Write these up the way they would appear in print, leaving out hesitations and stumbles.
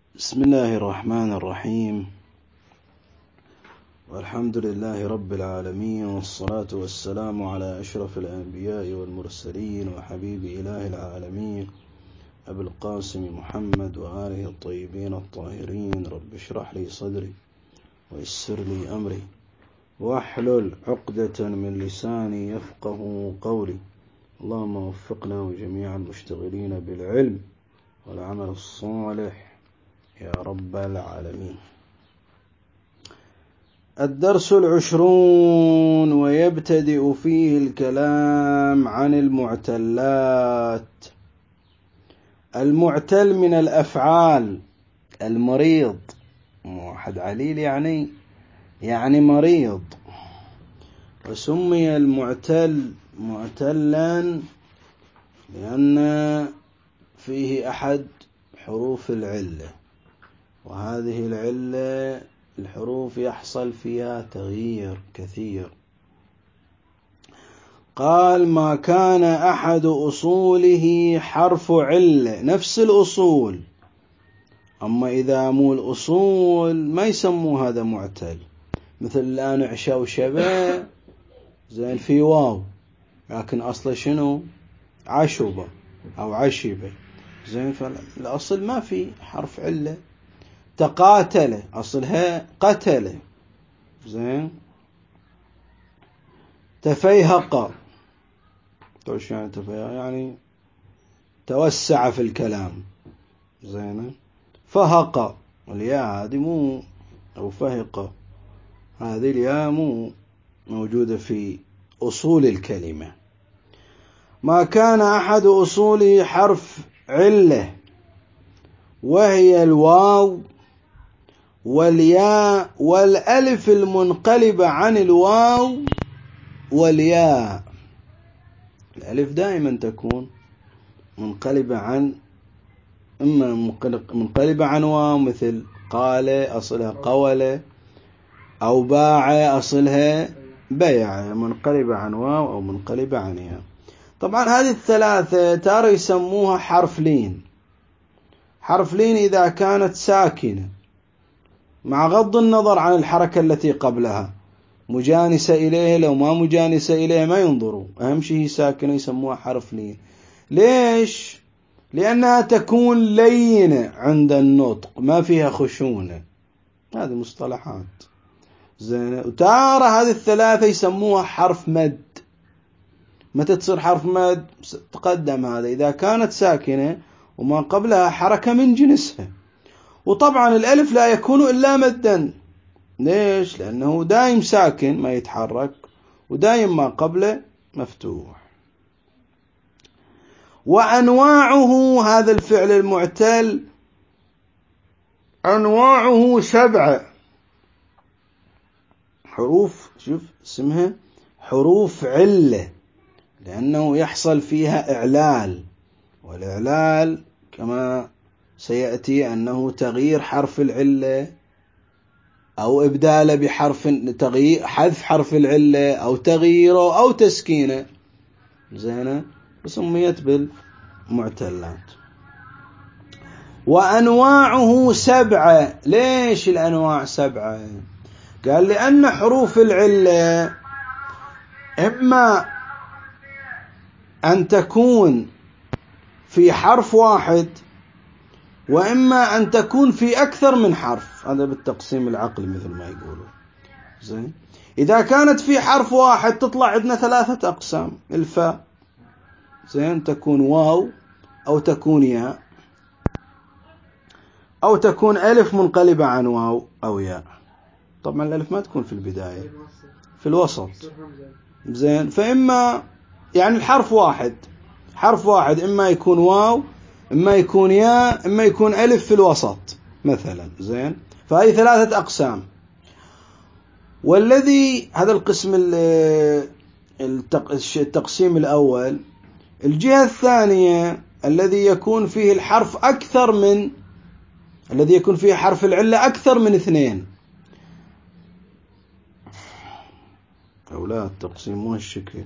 بسم الله الرحمن الرحيم، والحمد لله رب العالمين، والصلاة والسلام على أشرف الأنبياء والمرسلين وحبيب إله العالمين أبي القاسم محمد وآله الطيبين الطاهرين. رب اشرح لي صدري ويسر لي أمري واحلل عقدة من لساني يفقه قولي. اللهم وفقنا وجميع المشتغلين بالعلم والعمل الصالح يا رب العالمين. الدرس 20، ويبتدئ فيه الكلام عن المعتلات. المعتل من الأفعال، المريض، واحد عليل يعني مريض، وسمي المعتل معتلا لأن فيه أحد حروف العلة، وهذه العلة الحروف يحصل فيها تغيير كثير. قال: ما كان أحد أصوله حرف علة، نفس الأصول، أما إذا مو الأصول ما يسموه هذا معتل. مثل الآن عشوشبة زين في واو، لكن أصله شنو؟ عشبة أو عشبة زين، فالأصل ما في حرف علة. تقاتل أصلها قتل زين. تفيهق، توش يعني تفيهق يعني توسع في الكلام زين. فهق، الياء هذه مو، أو فهق هذه الياء مو موجودة في أصول الكلمة. ما كان أحد أصوله حرف علة، وهي الواو والياء والألف المنقلبة عن الواو والياء. الألف دائما تكون منقلبة عن، إما منقلبة عن واو، مثل قال أصلها قول، أو باع أصلها بيع، منقلبة عن واو أو منقلبة عن ياء. طبعا هذه الثلاثة ترى يسموها حرف لين. حرف لين إذا كانت ساكنة، مع غض النظر عن الحركة التي قبلها، مجانسة إليه لو ما مجانسة إليه ما ينظروا، أهم شيء ساكنة يسموها حرف لين. ليش؟ لأنها تكون لينة عند النطق، ما فيها خشونة. هذه مصطلحات زينة. وتارة هذه الثلاثة يسموها حرف مد. متى تصير حرف مد؟ تقدم هذا إذا كانت ساكنة وما قبلها حركة من جنسها. وطبعا الألف لا يكون إلا مدا. ليش؟ لأنه دائم ساكن ما يتحرك، ودائم ما قبله مفتوح. وأنواعه، هذا الفعل المعتل أنواعه 7 حروف. شوف اسمها حروف علة، لأنه يحصل فيها إعلال، والإعلال كما سيأتي أنه تغيير حرف العلة أو إبداله بحرف، تغيير حذف حرف العلة أو تغييره أو تسكينه زينة، وسميت بالمعتلات. وأنواعه 7. ليش الأنواع 7؟ قال لأن حروف العلة إما أن تكون في حرف واحد، وإما أن تكون في أكثر من حرف. هذا بالتقسيم العقلي مثل ما يقولون زين. إذا كانت في حرف واحد تطلع عندنا 3 أقسام. الفاء زين تكون واو، أو تكون ياء، أو تكون ألف منقلبة عن واو أو ياء. طبعا الألف ما تكون في البداية، في الوسط زين. فإما يعني الحرف واحد، حرف واحد إما يكون واو، إما يكون ياء، إما يكون ألف في الوسط مثلا زين. فهي 3 أقسام. والذي هذا القسم التقسيم الأول. الجهة الثانية الذي يكون فيه الحرف أكثر من، الذي يكون فيه حرف العلة أكثر من 2. أو لا، التقسيم مو هالشكل.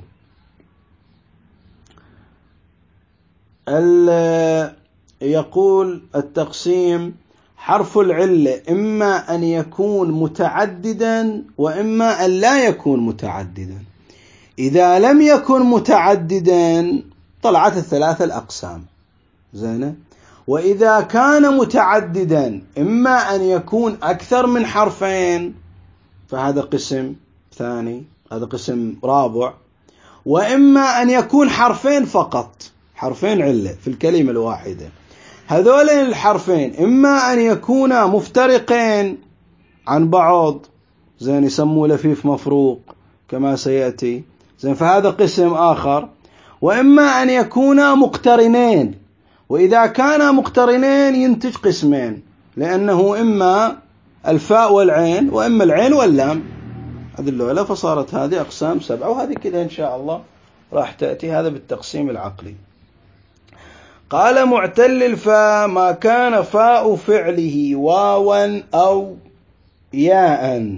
يقول التقسيم: حرف العلة إما أن يكون متعددا وإما أن لا يكون متعددا. إذا لم يكن متعددا طلعت الثلاثة الأقسام زينة. وإذا كان متعددا إما أن يكون أكثر من حرفين فهذا قسم ثاني، هذا قسم رابع. وإما أن يكون حرفين فقط، حرفين علة في الكلمة الواحدة. هذول الحرفين إما أن يكونا مفترقين عن بعض زين يسموه لفيف مفروق كما سيأتي زين، فهذا قسم آخر. وإما أن يكونا مقترنين، وإذا كانا مقترنين ينتج قسمين، لأنه إما الفاء والعين وإما العين واللام، هذه اللغة. فصارت هذه أقسام 7، وهذه كذا إن شاء الله راح تأتي هذا بالتقسيم العقلي. قال معتل الفاء ما كان فاء فعله واوا أو ياء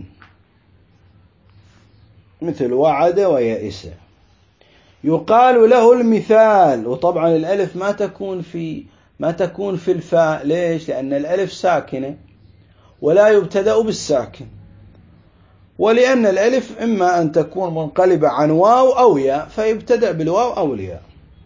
مثل وعد ويئس، يقال له المثال. وطبعا الألف ما تكون في الفاء. ليش؟ لأن الألف ساكنة ولا يبتدأ بالساكن، ولأن الألف إما أن تكون منقلبة عن واو أو ياء فيبتدأ بالواو أو الياء.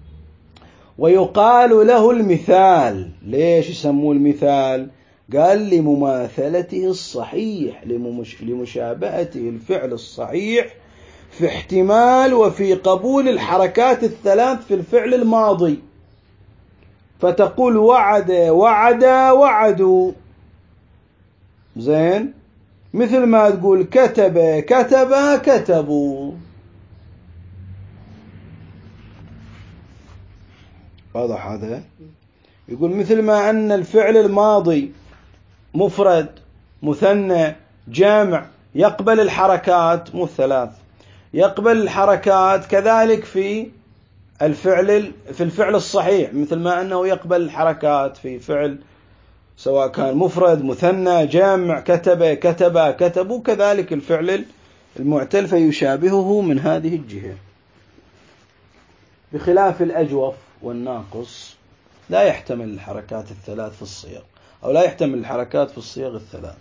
ويقال له المثال. ليش يسموه المثال؟ قال لمماثلته الصحيح، لمشابهته الفعل الصحيح في احتمال وفي قبول الحركات الثلاث في الفعل الماضي. فتقول وعد وعدا وعدوا زين، مثل ما تقول كتب كتبا كتبوا. واضح هذا؟ يقول مثل ما أن الفعل الماضي مفرد مثنى جامع يقبل الحركات، مو الثلاث، يقبل الحركات، كذلك في الفعل الصحيح مثل ما أنه يقبل الحركات في فعل سواء كان مفرد مثنى جامع كتب كتبا كتبوا، كذلك الفعل المعتل فيشابهه من هذه الجهة. بخلاف الأجوف والناقص لا يحتمل الحركات الثلاث في الصيغ، أو لا يحتمل الحركات في الصيغ الثلاث.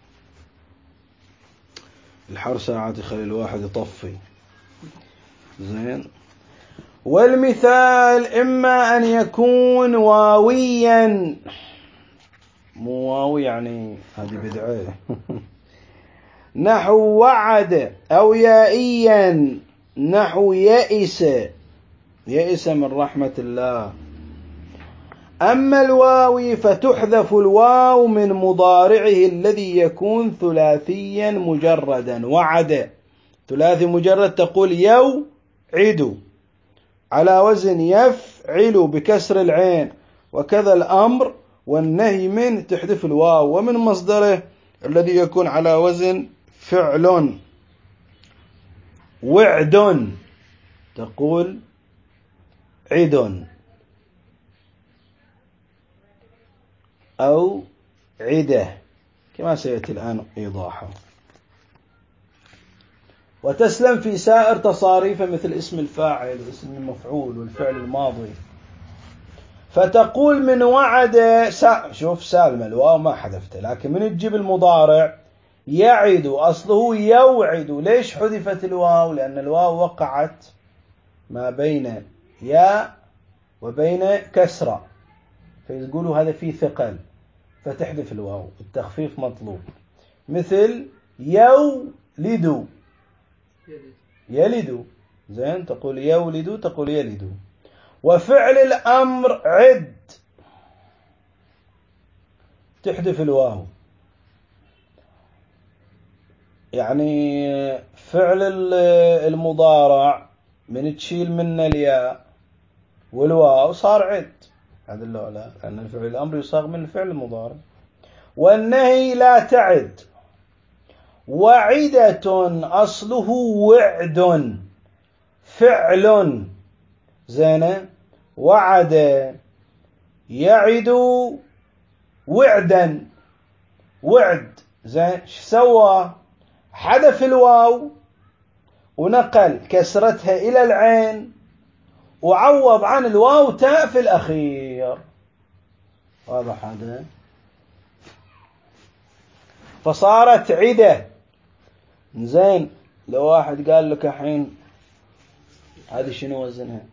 الحر ساعات يخلي الواحد يطفي زين. والمثال إما أن يكون واويا، مو واو يعني هذه بدعة نحو وعد، أو يائيا نحو يئس، يئس من رحمة الله. أما الواوي فتحذف الواو من مضارعه الذي يكون ثلاثيا مجردا. وعد ثلاثي مجرد تقول يوعد، على وزن يفعل بكسر العين. وكذا الأمر والنهي من تحذف الواو، ومن مصدره الذي يكون على وزن فعل. وعد تقول عد أو عدة كما سيأتي الآن إيضاحه. وتسلم في سائر تصاريفه مثل اسم الفاعل واسم المفعول والفعل الماضي. فتقول من وعد شوف سالمة الواو ما حذفته، لكن من تجيب المضارع يعد أصله يوعد. ليش حذفت الواو؟ لأن الواو وقعت ما بين يا وبين كسرة، فيقولوا هذا فيه ثقل فتحذف الواو، التخفيف مطلوب. مثل يولد يلد زين، تقول يولد تقول يلد. وفعل الأمر عد تحذف الواو، يعني فعل المضارع من تشيل منه الياء والواو صار عد، هذا لا، لأن الفعل الأمر يصاغ من الفعل المضارع. والنهي لا تعد. وعدة أصله وعد فعل زين، وعد يعد وعدا، وعد زين. سوى حذف الواو ونقل كسرتها إلى العين وعوض عن الواو تاء في الأخير. واضح هذا؟ فصارت عدة. زين، لو واحد قال لك الحين هذه شنو وزنها؟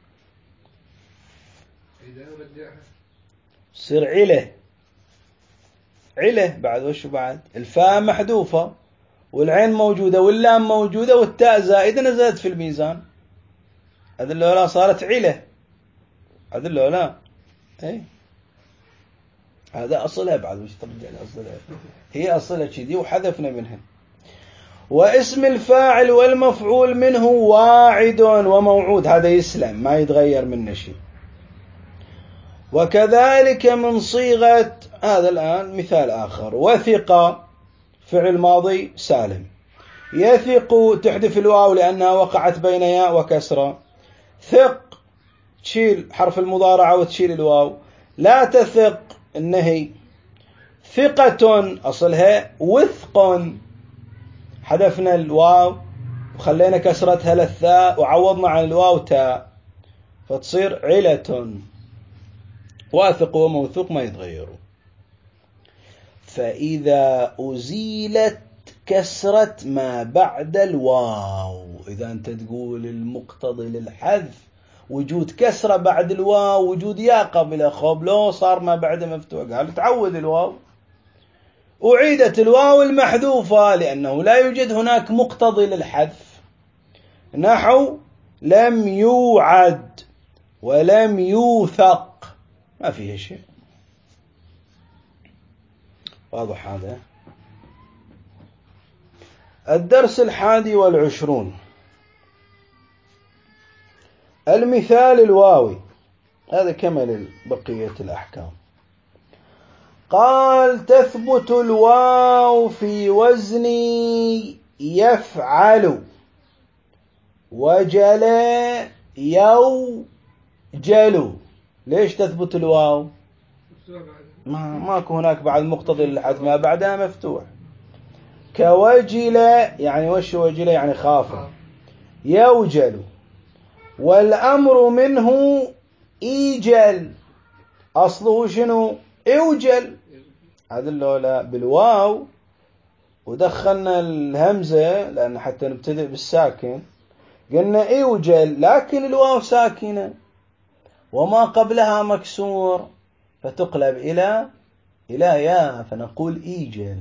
تصير علة. علة بعد وش بعد؟ الفاء محذوفة والعين موجودة واللام موجودة والتاء زائدة نزلت في الميزان، هذه الأولى صارت علة. هذه الأولى اي هذا أصلها بعد وش ترجع لأصلها، هي أصلها كذي وحذفنا منها. واسم الفاعل والمفعول منه واعد وموعود، هذا يسلم ما يتغير منه شيء. وكذلك من صيغة، هذا الآن مثال آخر، وثق فعل ماضي سالم، يثق تحذف الواو لأنها وقعت بين ياء وكسرة، ثق تشيل حرف المضارعة وتشيل الواو، لا تثق النهي، ثقة أصلها وثق حذفنا الواو وخلينا كسرتها للثاء وعوضنا عن الواو تاء فتصير علة. واثق وموثوق ما يتغيروا. فإذا أزيلت كسرة ما بعد الواو، إذا أنت تقول المقتضي للحذف وجود كسرة بعد الواو وجود ياء قبلها، خب لو صار ما بعد مفتوح قال تعود الواو، أعيدت الواو المحذوفة لأنه لا يوجد هناك مقتضي للحذف، نحو لم يوعد ولم يوثق ما فيه شيء. واضح هذا؟ الدرس 21 المثال الواوي، هذا كمل بقية الأحكام. قال تثبت الواو في وزن يفعل وجل يوجل. ليش تثبت الواو؟ ماكو هناك بعد مقتضي للحذف، ما بعدها مفتوح. كوجل يعني وش وجل يعني خاف، يوجل، والأمر منه إيجل، أصله شنو؟ إوجل. هذا اللي بالواو ودخلنا الهمزة لأن حتى نبتدئ بالساكن قلنا إوجل، لكن الواو ساكنة وما قبلها مكسور فتقلب إلى يا، فنقول إيجل،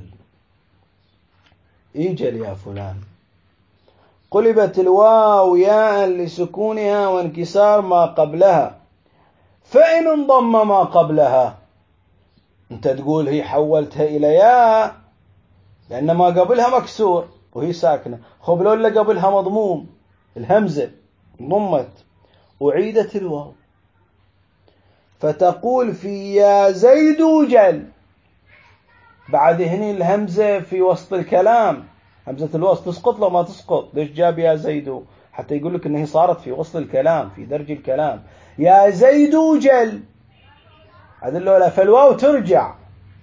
إيجل يا فلان. قلبت الواو ياء لسكونها وانكسار ما قبلها، فإن انضم ما قبلها، انت تقول هي حولتها إلى ياء لأن ما قبلها مكسور وهي ساكنة، خب لو اللي قبلها مضموم الهمزة ضمت أعيدت الواو، فتقول في يا زيد جل، بعد هني الهمزة في وسط الكلام، همزة الوسط تسقط لو ما تسقط، ليش جاب يا زيد؟ حتى يقول لك انها صارت في وسط الكلام في درج الكلام، يا زيد جل، هذا اللي فالواو ترجع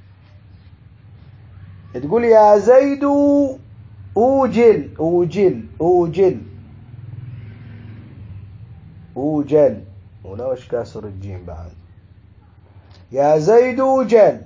تقول يا زيد أوجل أوجل أوجل أوجل، ولا وش كاسر الجيم بعد، يا زيد جل.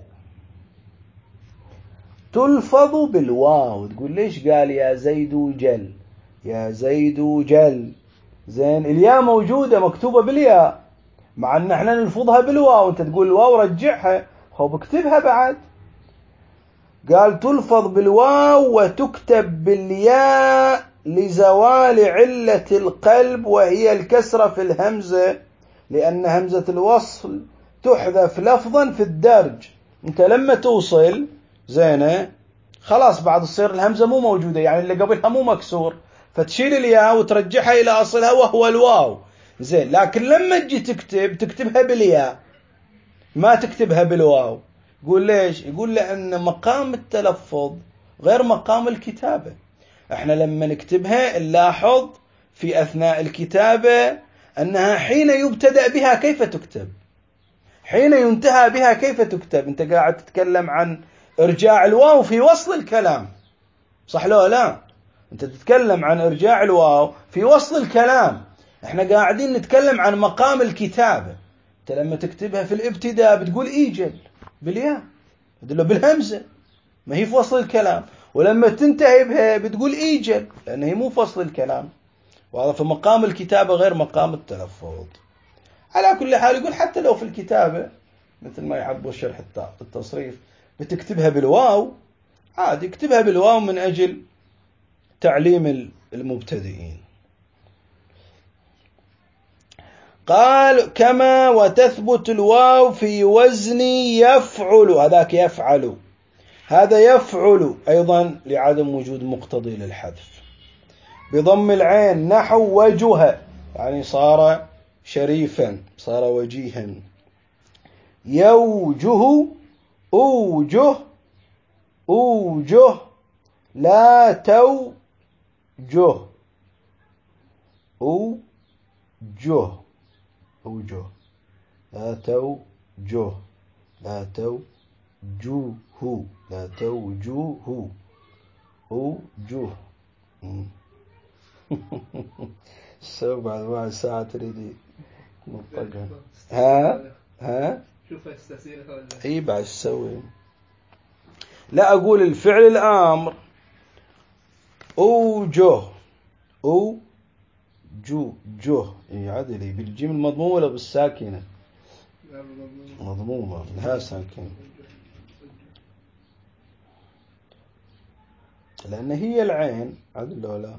تلفظ بالواو، تقول ليش قال يا زيد جل؟ يا زيد جل، زين الياء موجودة مكتوبة بالياء مع ان احنا نلفظها بالواو، انت تقول الواو رجعها، هو بكتبها بعد. قال تلفظ بالواو وتكتب بالياء لزوال علة القلب وهي الكسرة في الهمزة، لأن همزة الوصل تحذف لفظا في الدرج، انت لما توصل زينة خلاص بعد تصير الهمزة مو موجودة، يعني اللي قبلها مو مكسور، فتشيل الياء وترجعها إلى أصلها وهو الواو، زين. لكن لما تجي تكتبها بالياء ما تكتبها بالواو، يقول ليش؟ يقول لأن مقام التلفظ غير مقام الكتابة، احنا لما نكتبها نلاحظ في أثناء الكتابة أنها حين يبتدأ بها كيف تكتب، حين ينتهى بها كيف تكتب. انت قاعد تتكلم عن ارجاع الواو في وصل الكلام، صح لو لا؟ انت تتكلم عن ارجاع الواو في وصل الكلام، احنا قاعدين نتكلم عن مقام الكتابة. انت لما تكتبها في الابتداء بتقول ايجل بالياء، تدل بالهمزة، ما هي في وصل الكلام، ولما تنتهي بها بتقول إيجل لأن هي مو فصل الكلام، وهذا في مقام الكتابة غير مقام التلفظ. على كل حال يقول حتى لو في الكتابة مثل ما يحبوا الشرح التصريف بتكتبها بالواو عادي، اكتبها بالواو من أجل تعليم المبتدئين. قال كما وتثبت الواو في وزن يفعل، هذاك يفعل، هذا يفعل أيضا لعدم وجود مقتضي للحذف، بضم العين نحو وجه، يعني صار شريفا، صار وجيها. يوجه أوجه أوجه لا توجه أوجه أوجه لا توجه لا توجه لا توجه أوجه. السبب بعد ما ساعة تريدي نطقها. ها شوف استسيرك ولا اي بعد تسوي. لا اقول الفعل الامر اوجه او جو عدلي بالجيم المضمومه ولا بالساكنه؟ مضمومه لها ساكنه لان هي العين عدل ولا.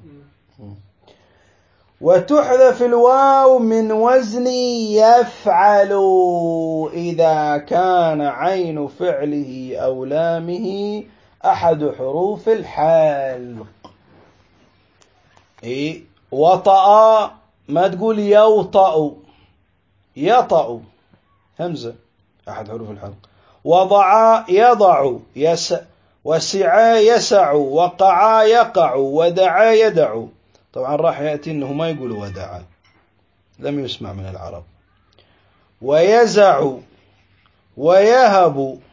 وتحذف الواو من وزن يفعل إذا كان عين فعله أو لامه أحد حروف الحلق. إيه وطأ ما تقول يوطأ، يطأ همزة أحد حروف الحلق. وضع يضع، وسعى يسع، وقعا يقع، ودعا يدع. طبعا راح يأتي أنه ما يقول ودعا، لم يسمع من العرب. ويزع ويهب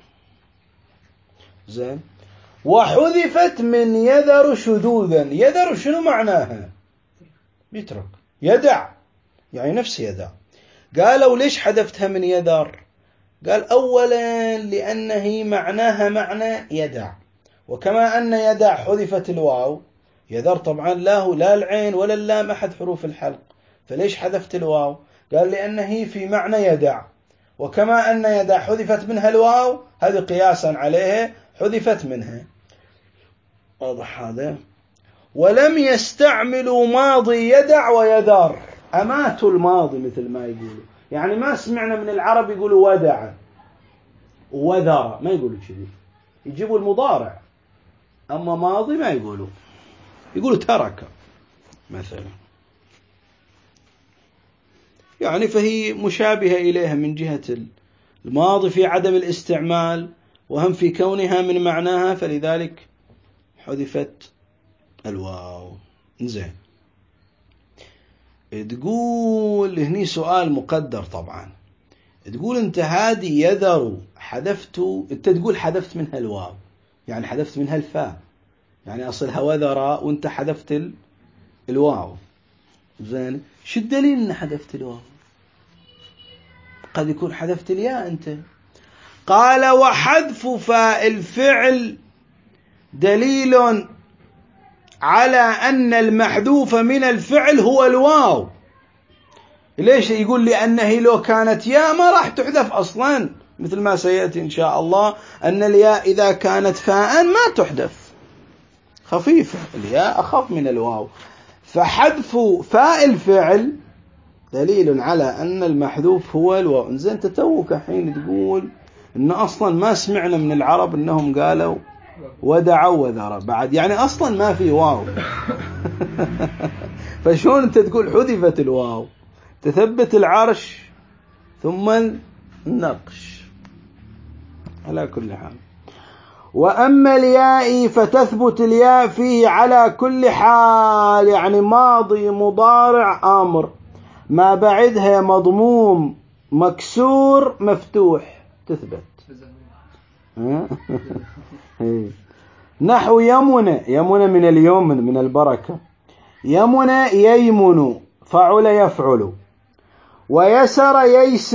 زين. وحذفت من يذر شذوذا، يذر شنو معناها؟ يترك، يدع يعني نفس يدع. قالوا ليش حذفتها من يذر؟ قال أولا لأنه معناها معنى يدع، وكما أن يدع حذفت الواو، يذر طبعا لا العين ولا اللام أحد حروف الحلق، فليش حذفت الواو؟ قال لأنه في معنى يدع، وكما أن يدع حذفت منها الواو هذه قياسا عليها حذفت منها. واضح هذا؟ ولم يستعملوا ماضي يدع ويذر، أماتوا الماضي مثل ما يقولوا، يعني ما سمعنا من العرب يقولوا ودع وذر، ما يقولوا كذي، يجيبوا المضارع، أما ماضي ما يقولوا ترك مثلا. يعني فهي مشابهة إليها من جهة الماضي في عدم الاستعمال، وهم في كونها من معناها، فلذلك حذفت الواو. زين. تقول هني سؤال مقدر طبعا، تقول انت هذه يذر حذفت، انت تقول حذفت منها الواو يعني حذفت منها الفاء، يعني أصلها وذرا وانت حذفت الواو. زين، شو الدليل ان حذفت الواو؟ قد يكون حذفت الياء انت. قال وحذف فاء الفعل دليل على أن المحذوف من الفعل هو الواو. ليش؟ يقول لأنه لو كانت ياء ما راح تحذف أصلا، مثل ما سيأتي إن شاء الله أن الياء إذا كانت فاء ما تحذف، خفيفة، الياء أخف من الواو. فحذف فاء الفعل دليل على أن المحذوف هو الواو. زين، تتوك حين تقول إن أصلا ما سمعنا من العرب أنهم قالوا ودعوا وذرا بعد، يعني أصلا ما في واو. فشون أنت تقول حذفت الواو؟ تثبت العرش ثم النقش. على كل حال، وأما الياء فتثبت الياء فيه على كل حال، يعني ماضي مضارع أمر، ما بعدها مضموم مكسور مفتوح تثبت. نحو يمن من اليمن من البركة، يمن ييمن فعل يفعل، ويسر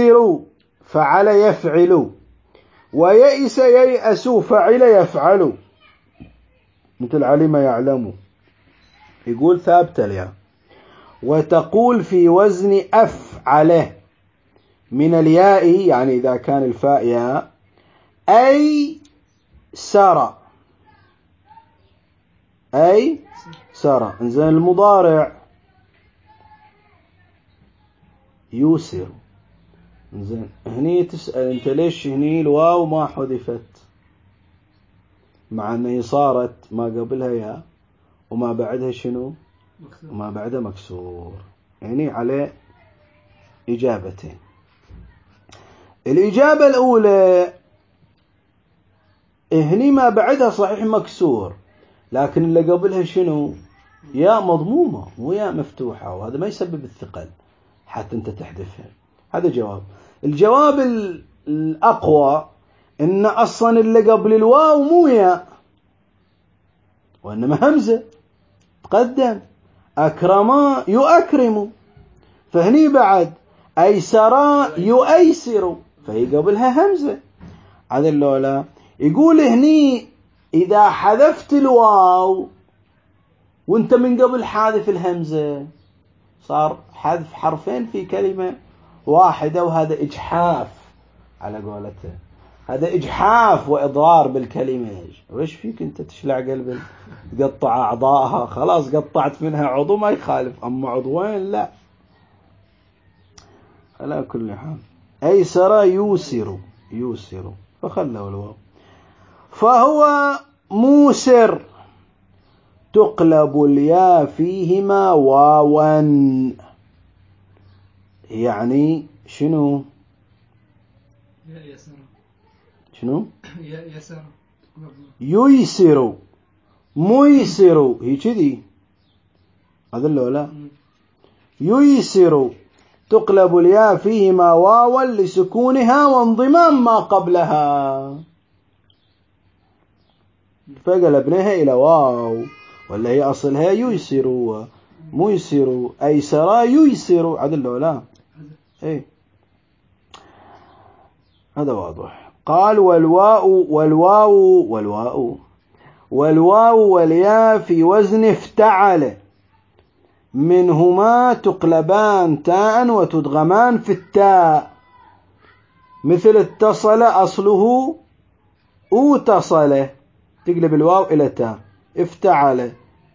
ييسر فعل يفعل، ويئس ييأس فعل يفعل. مثل علم يعلم. يقول ثابتة الياء. وتقول في وزن أفعله من الياء، يعني إذا كان الفاء ياء، أي سرى، أي سرى. إنزين المضارع يوسر. إنزين هني تسأل أنت ليش هني الواو ما حذفت مع أنه صارت ما قبلها ياء وما بعدها شنو؟ وما بعدها مكسور. يعني عليه إجابتين. الإجابة الأولى هني ما بعدها صحيح مكسور، لكن اللي قبلها شنو؟ ياء مضمومة مو ياء مفتوحة، وهذا ما يسبب الثقل حتى أنت تحذفها. هذا جواب. الجواب الأقوى إن أصلا اللي قبل الواو مو ياء وإنما همزة تقدم. أكرما يؤكرم، فهني بعد أيسرا يؤيسر، فهي قبلها همزة. هذا اللولا. يقول هني إذا حذفت الواو وانت من قبل حاذف الهمزة صار حذف حرفين في كلمة واحدة، وهذا إجحاف على قولته، هذا إجحاف وإضرار بالكلمة. وإيش فيك أنت تشلع قلب تقطع أعضائها؟ خلاص قطعت منها عضو ما يخالف، أما عضوين لا. على كل حال أيسر يوسر، يوسر فخلوا الواو. فهو موسر تقلب الياء فيهما واوا، يعني شنو؟ شنو؟ ييسر ميسر، هي كذي. هذا لا ييسر تقلب الياء فيهما واوا لسكونها وانضمام ما قبلها، فقلبناها إلى واو، ولا هي أصلها ييسر ميسر أيسر ييسر. هذا لا إيه هذا واضح. قال والواو والياء في وزن افتعل، منهما تقلبان تاء وتدغمان في التاء، مثل اتصل أصله اوتصل، تقلب الواو إلى تاء. افتعل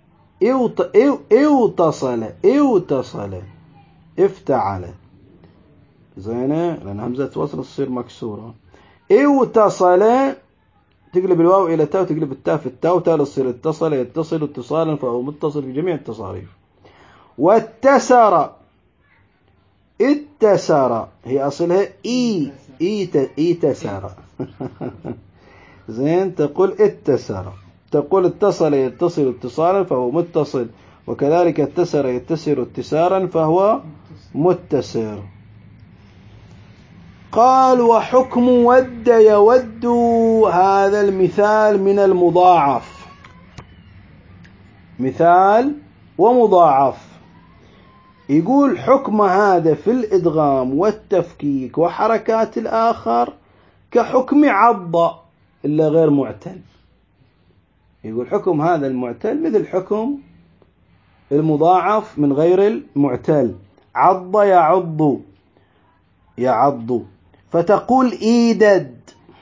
اوتصل افتعل، زينة لأن همزة وصل تصير مكسورة. اوتصل تقلب الواو إلى تاء وتقلب التاء في التاء، وتاء تصير اتصل يتصل اتصالا، فهو متصل في جميع التصاريف. واتسر اتسر، هي أصلها تسر زين. تقول اتسر، تقول اتصل يتصل اتصالا فهو متصل، وكذلك اتسر يتسر اتسارا فهو متسر. قال وحكم ود يود، هذا المثال من المضاعف، مثال ومضاعف. يقول حكم هذا في الإدغام والتفكيك وحركات الآخر كحكم عض إلا غير معتل. يقول حكم هذا المعتل مثل حكم المضاعف من غير المعتل. عض يعض يعض، فتقول إيدد،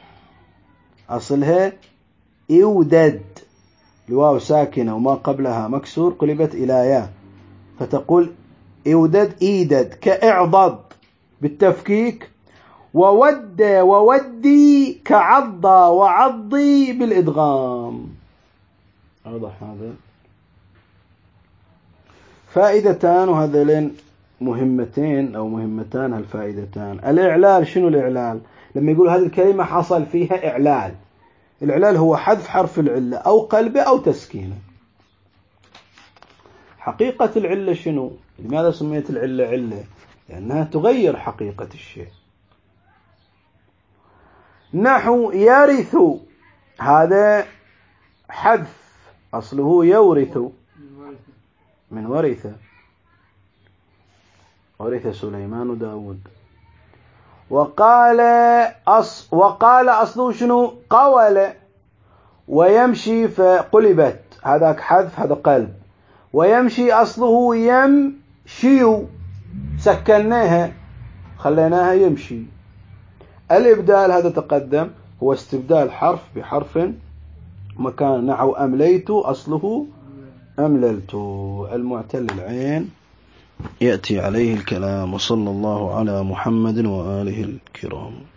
أصلها إودد، الواو ساكنة وما قبلها مكسور قلبت إلى ياء، فتقول إودد إيدد. كإعضض بالتفكيك، وود وودي كعض وعضي بالإدغام. واضح هذا؟ فائدتان، وهذين مهمتين أو مهمتان هالفائدتان. الإعلال، شنو الإعلال؟ لما يقول هذه الكلمة حصل فيها إعلال، الإعلال هو حذف حرف العلة أو قلبه أو تسكينه. حقيقة العلة شنو؟ لماذا سميت العلة علة؟ لأنها تغير حقيقة الشيء. نحو يرث، هذا حذف، أصله يورث من ورث، ورث سليمان داود. وقال أصله شنو؟ قول، ويمشي فقلبت هذاك حذف، هذا قلب. ويمشي أصله يمشي، سكناها خليناها يمشي. الإبدال هذا تقدم، هو استبدال حرف بحرف مكان، نحو أمليت أصله أمللت. المعتل العين يأتي عليه الكلام. وصلى الله على محمد وآله الكرام.